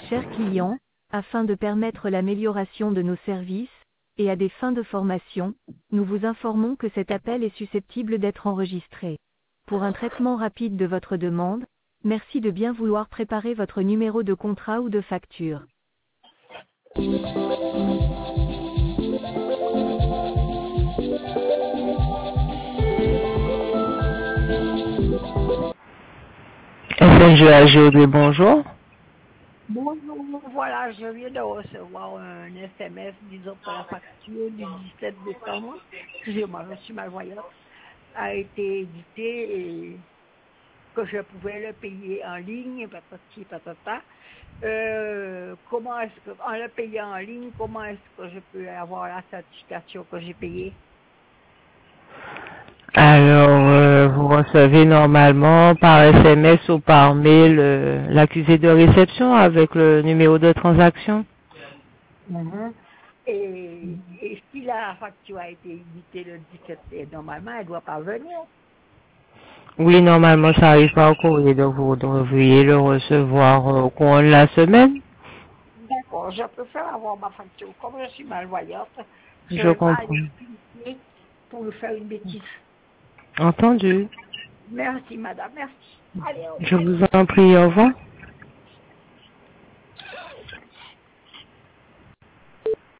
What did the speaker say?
Chers clients, afin de permettre l'amélioration de nos services, et à des fins de formation, nous vous informons que cet appel est susceptible d'être enregistré. Pour un traitement rapide de votre demande, merci de bien vouloir préparer votre numéro de contrat ou de facture. FNGAGOD, bonjour. Bonjour, voilà, je viens de recevoir un SMS, disons que la facture du 17 décembre, excusez-moi, je suis malvoyante, a été éditée et que je pouvais le payer en ligne, patati patata. Comment est-ce que, en le payant en ligne, comment est-ce que je peux avoir la certification que j'ai payée? Alors, vous recevez normalement par SMS ou par mail l'accusé de réception avec le numéro de transaction. Mhm. Et si la facture a été éditée le 17, normalement, elle ne doit pas venir. Oui, normalement, ça arrive par courrier, donc vous devriez le recevoir au courant de la semaine. D'accord, je préfère avoir ma facture. Comme je suis malvoyante, je ne Je vais pas aller comprends. vérifier pour me faire une bêtise. Entendu. Merci, madame, merci. Allez, au Je revoir. vous en prie, au revoir.